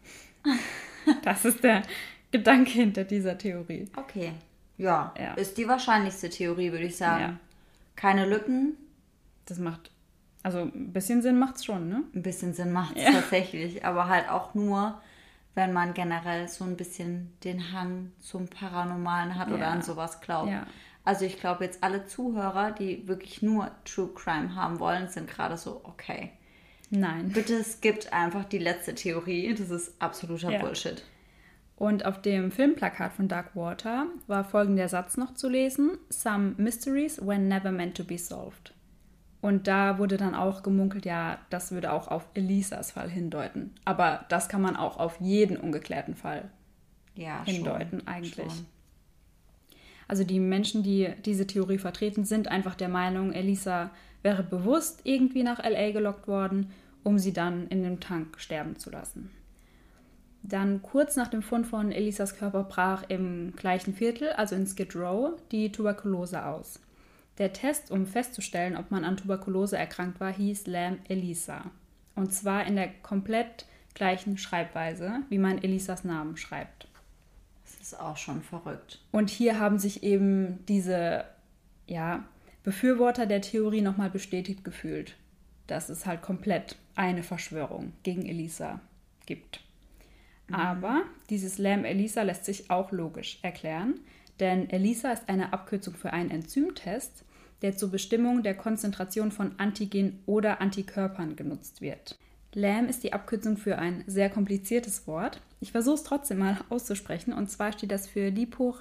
Das ist der Gedanke hinter dieser Theorie. Okay, ja. Ist die wahrscheinlichste Theorie, würde ich sagen. Ja. Keine Lücken. Das macht, also ein bisschen Sinn macht's schon, ne? Ein bisschen Sinn macht's tatsächlich, aber halt auch nur, wenn man generell so ein bisschen den Hang zum Paranormalen hat oder an sowas glaubt. Ja. Also ich glaube jetzt alle Zuhörer, die wirklich nur True Crime haben wollen, sind gerade so, okay. Nein. Bitte skippt einfach die letzte Theorie. Das ist absoluter Bullshit. Und auf dem Filmplakat von Dark Water war folgender Satz noch zu lesen: Some mysteries were never meant to be solved. Und da wurde dann auch gemunkelt, ja, das würde auch auf Elisas Fall hindeuten. Aber das kann man auch auf jeden ungeklärten Fall hindeuten, eigentlich. Schon. Also die Menschen, die diese Theorie vertreten, sind einfach der Meinung, Elisa wäre bewusst irgendwie nach L.A. gelockt worden, um sie dann in dem Tank sterben zu lassen. Dann kurz nach dem Fund von Elisas Körper brach im gleichen Viertel, also in Skid Row, die Tuberkulose aus. Der Test, um festzustellen, ob man an Tuberkulose erkrankt war, hieß Lam Elisa. Und zwar in der komplett gleichen Schreibweise, wie man Elisas Namen schreibt. Das ist auch schon verrückt. Und hier haben sich eben diese Befürworter der Theorie nochmal bestätigt gefühlt, dass es halt komplett eine Verschwörung gegen Elisa gibt. Aber dieses Lam Elisa lässt sich auch logisch erklären, denn Elisa ist eine Abkürzung für einen Enzymtest, der zur Bestimmung der Konzentration von Antigen oder Antikörpern genutzt wird. LAM ist die Abkürzung für ein sehr kompliziertes Wort. Ich versuche es trotzdem mal auszusprechen. Und zwar steht das für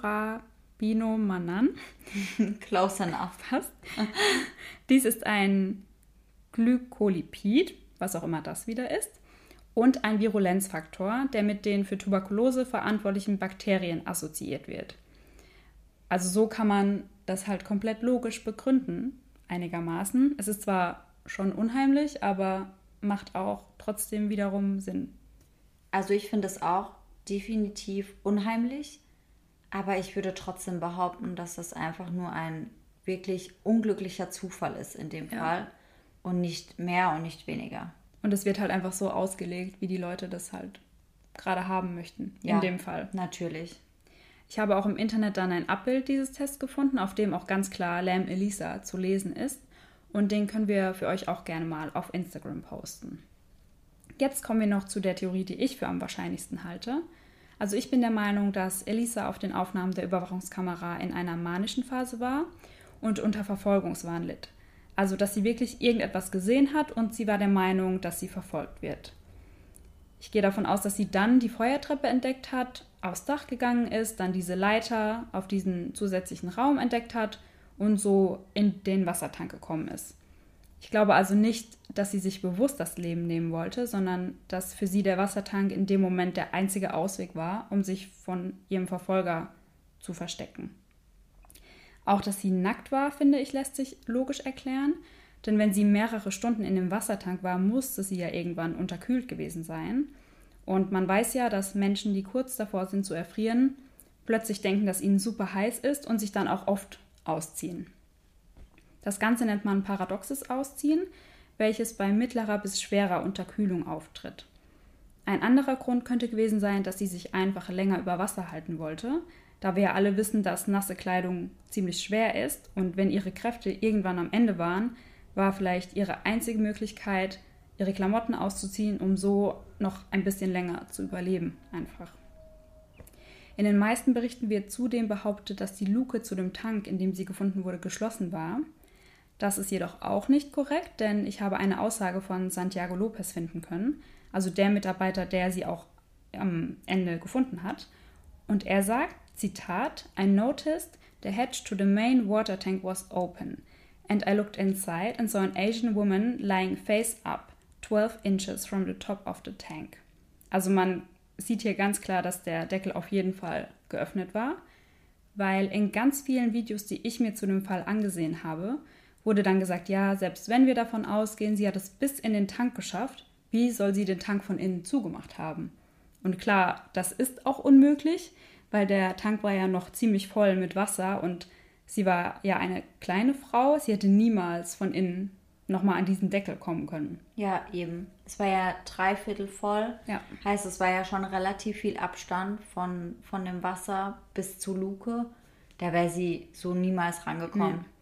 Liporabinomanan. Close enough. Fast. Dies ist ein Glykolipid, was auch immer das wieder ist, und ein Virulenzfaktor, der mit den für Tuberkulose verantwortlichen Bakterien assoziiert wird. Also so kann man das halt komplett logisch begründen, einigermaßen. Es ist zwar schon unheimlich, aber macht auch trotzdem wiederum Sinn. Also ich finde es auch definitiv unheimlich, aber ich würde trotzdem behaupten, dass das einfach nur ein wirklich unglücklicher Zufall ist in dem Fall und nicht mehr und nicht weniger. Und es wird halt einfach so ausgelegt, wie die Leute das halt gerade haben möchten, in dem Fall. Natürlich. Ich habe auch im Internet dann ein Abbild dieses Tests gefunden, auf dem auch ganz klar LAM ELISA zu lesen ist. Und den können wir für euch auch gerne mal auf Instagram posten. Jetzt kommen wir noch zu der Theorie, die ich für am wahrscheinlichsten halte. Also ich bin der Meinung, dass Elisa auf den Aufnahmen der Überwachungskamera in einer manischen Phase war und unter Verfolgungswahn litt. Also dass sie wirklich irgendetwas gesehen hat und sie war der Meinung, dass sie verfolgt wird. Ich gehe davon aus, dass sie dann die Feuertreppe entdeckt hat, aufs Dach gegangen ist, dann diese Leiter auf diesen zusätzlichen Raum entdeckt hat und so in den Wassertank gekommen ist. Ich glaube also nicht, dass sie sich bewusst das Leben nehmen wollte, sondern dass für sie der Wassertank in dem Moment der einzige Ausweg war, um sich von ihrem Verfolger zu verstecken. Auch, dass sie nackt war, finde ich, lässt sich logisch erklären, denn wenn sie mehrere Stunden in dem Wassertank war, musste sie ja irgendwann unterkühlt gewesen sein. Und man weiß ja, dass Menschen, die kurz davor sind zu erfrieren, plötzlich denken, dass ihnen super heiß ist und sich dann auch oft ausziehen. Das Ganze nennt man paradoxes Ausziehen, welches bei mittlerer bis schwerer Unterkühlung auftritt. Ein anderer Grund könnte gewesen sein, dass sie sich einfach länger über Wasser halten wollte, da wir ja alle wissen, dass nasse Kleidung ziemlich schwer ist und wenn ihre Kräfte irgendwann am Ende waren, war vielleicht ihre einzige Möglichkeit, ihre Klamotten auszuziehen, um so noch ein bisschen länger zu überleben einfach. In den meisten Berichten wird zudem behauptet, dass die Luke zu dem Tank, in dem sie gefunden wurde, geschlossen war. Das ist jedoch auch nicht korrekt, denn ich habe eine Aussage von Santiago Lopez finden können, also der Mitarbeiter, der sie auch am Ende gefunden hat. Und er sagt, Zitat, I noticed the hatch to the main water tank was open and I looked inside and saw an Asian woman lying face up, 12 inches from the top of the tank. Also man sieht hier ganz klar, dass der Deckel auf jeden Fall geöffnet war, weil in ganz vielen Videos, die ich mir zu dem Fall angesehen habe, wurde dann gesagt, ja, selbst wenn wir davon ausgehen, sie hat es bis in den Tank geschafft, wie soll sie den Tank von innen zugemacht haben? Und klar, das ist auch unmöglich, weil der Tank war ja noch ziemlich voll mit Wasser und sie war ja eine kleine Frau, sie hätte niemals von innen nochmal an diesen Deckel kommen können. Ja, eben. Es war ja 3/4 voll. Ja. Heißt, es war ja schon relativ viel Abstand von dem Wasser bis zur Luke. Da wäre sie so niemals rangekommen. Nee.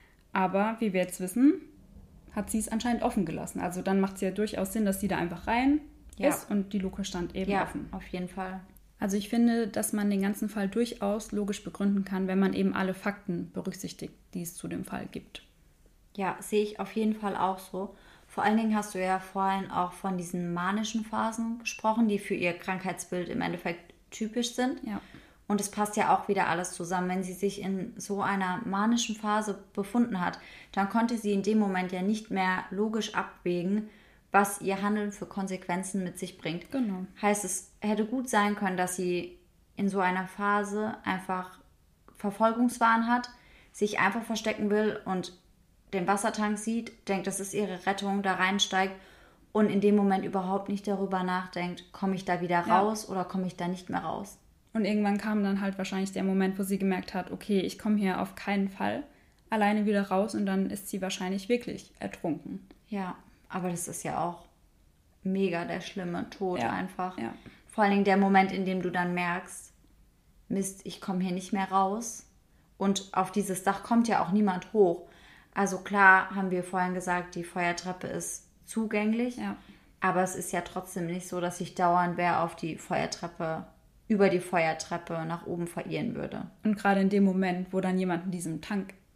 Aber wie wir jetzt wissen, hat sie es anscheinend offen gelassen. Also dann macht es ja durchaus Sinn, dass sie da einfach rein ist und die Luke stand eben offen. Ja, auf jeden Fall. Also ich finde, dass man den ganzen Fall durchaus logisch begründen kann, wenn man eben alle Fakten berücksichtigt, die es zu dem Fall gibt. Ja, sehe ich auf jeden Fall auch so. Vor allen Dingen hast du ja vorhin auch von diesen manischen Phasen gesprochen, die für ihr Krankheitsbild im Endeffekt typisch sind. Ja. Und es passt ja auch wieder alles zusammen. Wenn sie sich in so einer manischen Phase befunden hat, dann konnte sie in dem Moment ja nicht mehr logisch abwägen, was ihr Handeln für Konsequenzen mit sich bringt. Genau. Heißt, es hätte gut sein können, dass sie in so einer Phase einfach Verfolgungswahn hat, sich einfach verstecken will und den Wassertank sieht, denkt, das ist ihre Rettung, da reinsteigt und in dem Moment überhaupt nicht darüber nachdenkt, komme ich da wieder raus oder komme ich da nicht mehr raus. Und irgendwann kam dann halt wahrscheinlich der Moment, wo sie gemerkt hat, okay, ich komme hier auf keinen Fall alleine wieder raus und dann ist sie wahrscheinlich wirklich ertrunken. Ja, aber das ist ja auch mega der schlimme Tod einfach. Ja. Vor allen Dingen der Moment, in dem du dann merkst, Mist, ich komme hier nicht mehr raus und auf dieses Dach kommt ja auch niemand hoch. Also klar, haben wir vorhin gesagt, die Feuertreppe ist zugänglich, aber es ist ja trotzdem nicht so, dass sich dauernd wer auf die Feuertreppe, über die Feuertreppe nach oben verirren würde. Und gerade in dem Moment, wo dann jemand in diesem Tank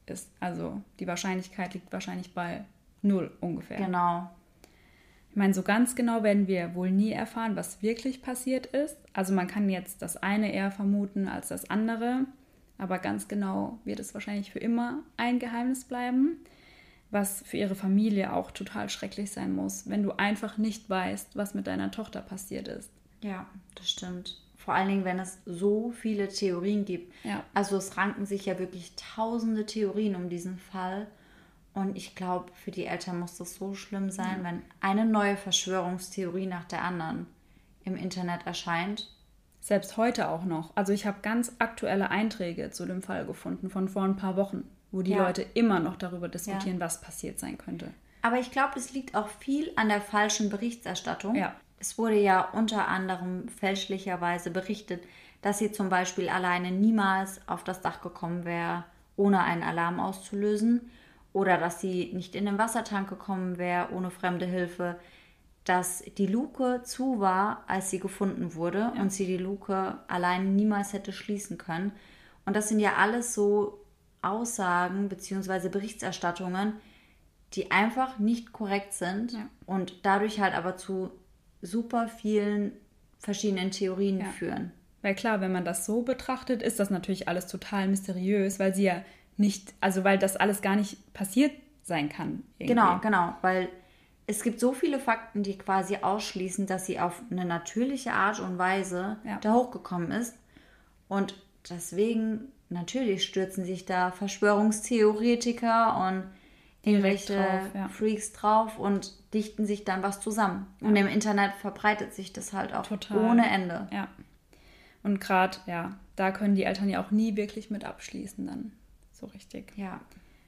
ist. Also die Wahrscheinlichkeit liegt wahrscheinlich bei 0 ungefähr. Genau. Ich meine, so ganz genau werden wir wohl nie erfahren, was wirklich passiert ist. Also man kann jetzt das eine eher vermuten als das andere, aber ganz genau wird es wahrscheinlich für immer ein Geheimnis bleiben, was für ihre Familie auch total schrecklich sein muss, wenn du einfach nicht weißt, was mit deiner Tochter passiert ist. Ja, das stimmt. Vor allen Dingen, wenn es so viele Theorien gibt. Ja. Also es ranken sich ja wirklich tausende Theorien um diesen Fall. Und ich glaube, für die Eltern muss das so schlimm sein, wenn eine neue Verschwörungstheorie nach der anderen im Internet erscheint. Selbst heute auch noch. Also ich habe ganz aktuelle Einträge zu dem Fall gefunden von vor ein paar Wochen, wo die Leute immer noch darüber diskutieren, was passiert sein könnte. Aber ich glaube, es liegt auch viel an der falschen Berichterstattung. Ja. Es wurde ja unter anderem fälschlicherweise berichtet, dass sie zum Beispiel alleine niemals auf das Dach gekommen wäre, ohne einen Alarm auszulösen. Oder dass sie nicht in den Wassertank gekommen wäre, ohne fremde Hilfe. Dass die Luke zu war, als sie gefunden wurde und sie die Luke allein niemals hätte schließen können. Und das sind ja alles so Aussagen bzw. Berichterstattungen, die einfach nicht korrekt sind und dadurch halt aber zu super vielen verschiedenen Theorien führen. Weil klar, wenn man das so betrachtet, ist das natürlich alles total mysteriös, weil sie ja nicht, also weil das alles gar nicht passiert sein kann. Irgendwie. Genau, weil es gibt so viele Fakten, die quasi ausschließen, dass sie auf eine natürliche Art und Weise da hochgekommen ist. Und deswegen, natürlich stürzen sich da Verschwörungstheoretiker und irgendwelche Freaks drauf und dichten sich dann was zusammen. Und im Internet verbreitet sich das halt auch total ohne Ende. Ja. Und gerade, da können die Eltern ja auch nie wirklich mit abschließen dann. So richtig. Ja.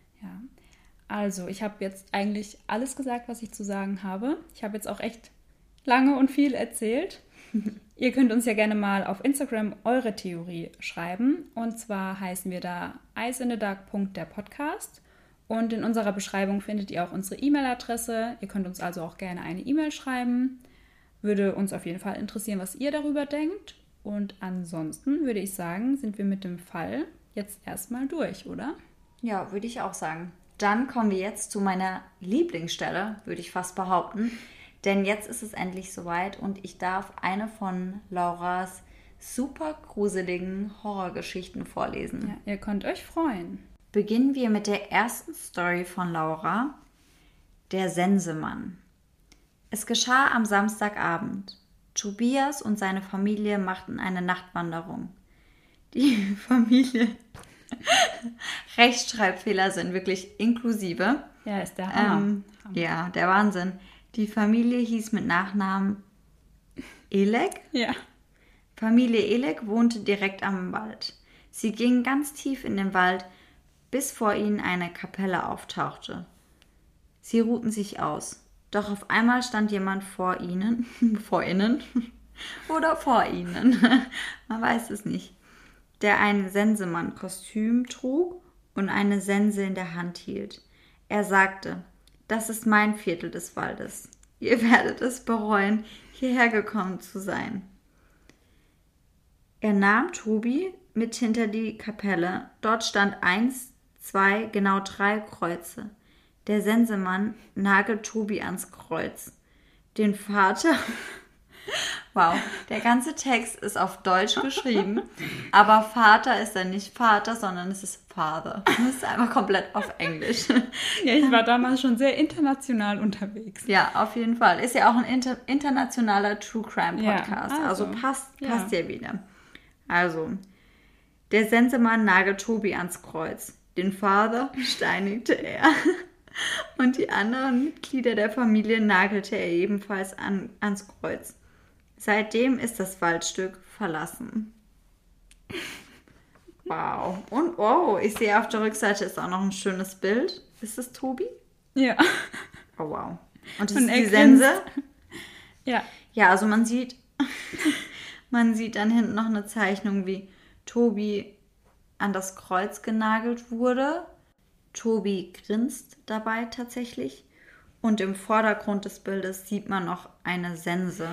Also, ich habe jetzt eigentlich alles gesagt, was ich zu sagen habe. Ich habe jetzt auch echt lange und viel erzählt. Ihr könnt uns ja gerne mal auf Instagram eure Theorie schreiben. Und zwar heißen wir da iceinthedark.derpodcast. Und in unserer Beschreibung findet ihr auch unsere E-Mail-Adresse. Ihr könnt uns also auch gerne eine E-Mail schreiben. Würde uns auf jeden Fall interessieren, was ihr darüber denkt. Und ansonsten würde ich sagen, sind wir mit dem Fall jetzt erstmal durch, oder? Ja, würde ich auch sagen. Dann kommen wir jetzt zu meiner Lieblingsstelle, würde ich fast behaupten. Denn jetzt ist es endlich soweit und ich darf eine von Lauras super gruseligen Horrorgeschichten vorlesen. Ja, ihr könnt euch freuen. Beginnen wir mit der ersten Story von Laura, der Sensemann. Es geschah am Samstagabend. Tobias und seine Familie machten eine Nachtwanderung. Die Familie, Rechtschreibfehler sind wirklich inklusive. Ja, ist der Hammer. Ja, der Wahnsinn. Die Familie hieß mit Nachnamen Elek. Ja. Familie Elek wohnte direkt am Wald. Sie gingen ganz tief in den Wald, bis vor ihnen eine Kapelle auftauchte. Sie ruhten sich aus. Doch auf einmal stand jemand vor ihnen, oder vor ihnen, man weiß es nicht, der ein Sensemann-Kostüm trug und eine Sense in der Hand hielt. Er sagte: Das ist mein Viertel des Waldes. Ihr werdet es bereuen, hierher gekommen zu sein. Er nahm Tobi mit hinter die Kapelle. Dort stand 1, 2, genau 3 Kreuze. Der Sensemann nagelt Tobi ans Kreuz. Den Vater... Wow, der ganze Text ist auf Deutsch geschrieben, aber Vater ist dann nicht Vater, sondern es ist Father. Das ist einfach komplett auf Englisch. Ja, ich war damals schon sehr international unterwegs. Ja, auf jeden Fall. Ist ja auch ein internationaler True Crime Podcast. Ja, also passt ja wieder. Also, der Sensemann nagelt Tobi ans Kreuz. Den Vater steinigte er. Und die anderen Mitglieder der Familie nagelte er ebenfalls ans Kreuz. Seitdem ist das Waldstück verlassen. Wow. Und ich sehe auf der Rückseite ist auch noch ein schönes Bild. Ist das Tobi? Ja. Oh, wow. Und das ist die Sense? Ja. Ja, also man sieht dann hinten noch eine Zeichnung, wie Tobi an das Kreuz genagelt wurde. Tobi grinst dabei tatsächlich. Und im Vordergrund des Bildes sieht man noch eine Sense,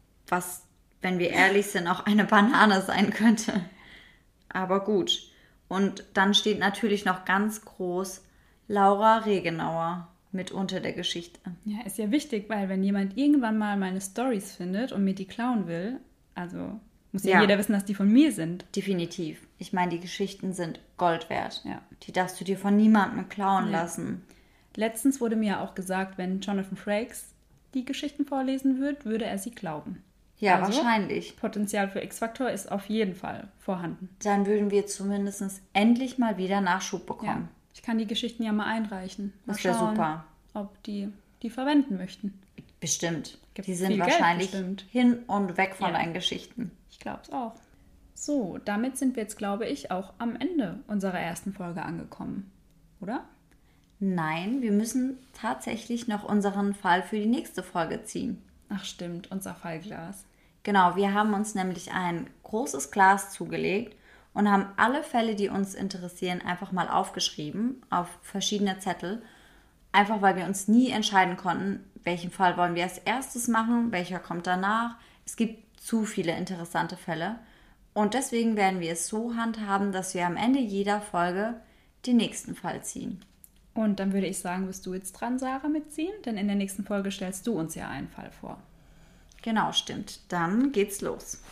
was, wenn wir ehrlich sind, auch eine Banane sein könnte. Aber gut. Und dann steht natürlich noch ganz groß Laura Regenauer mit unter der Geschichte. Ja, ist ja wichtig, weil wenn jemand irgendwann mal meine Stories findet und mir die klauen will, also muss ja jeder wissen, dass die von mir sind. Definitiv. Ich meine, die Geschichten sind Gold wert. Ja. Die darfst du dir von niemandem klauen lassen. Letztens wurde mir auch gesagt, wenn Jonathan Frakes die Geschichten vorlesen wird, würde er sie glauben. Ja, also, wahrscheinlich. Potenzial für X-Faktor ist auf jeden Fall vorhanden. Dann würden wir zumindest endlich mal wieder Nachschub bekommen. Ja. Ich kann die Geschichten ja mal einreichen. Mal das wäre schauen, super. Ob die verwenden möchten. Bestimmt. Gibt die sind viel wahrscheinlich Geld, bestimmt. hin und weg von deinen Geschichten. Ich glaube es auch. So, damit sind wir jetzt, glaube ich, auch am Ende unserer ersten Folge angekommen. Oder? Nein, wir müssen tatsächlich noch unseren Fall für die nächste Folge ziehen. Ach stimmt, unser Fallglas. Genau, wir haben uns nämlich ein großes Glas zugelegt und haben alle Fälle, die uns interessieren, einfach mal aufgeschrieben auf verschiedene Zettel. Einfach weil wir uns nie entscheiden konnten, welchen Fall wollen wir als erstes machen, welcher kommt danach. Es gibt zu viele interessante Fälle. Und deswegen werden wir es so handhaben, dass wir am Ende jeder Folge den nächsten Fall ziehen. Und dann würde ich sagen, bist du jetzt dran, Sarah, mitziehen? Denn in der nächsten Folge stellst du uns ja einen Fall vor. Genau, stimmt. Dann geht's los.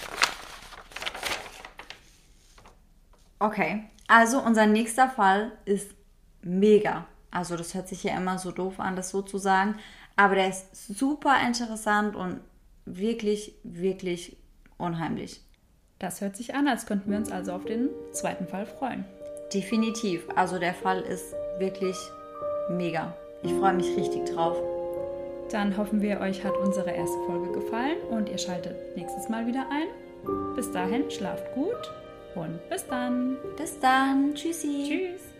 Okay, also unser nächster Fall ist mega. Also das hört sich ja immer so doof an, das so zu sagen. Aber der ist super interessant und wirklich, wirklich unheimlich. Das hört sich an, als könnten wir uns also auf den zweiten Fall freuen. Definitiv. Also der Fall ist wirklich mega. Ich freue mich richtig drauf. Dann hoffen wir, euch hat unsere erste Folge gefallen und ihr schaltet nächstes Mal wieder ein. Bis dahin, schlaft gut und bis dann. Bis dann. Tschüssi. Tschüss.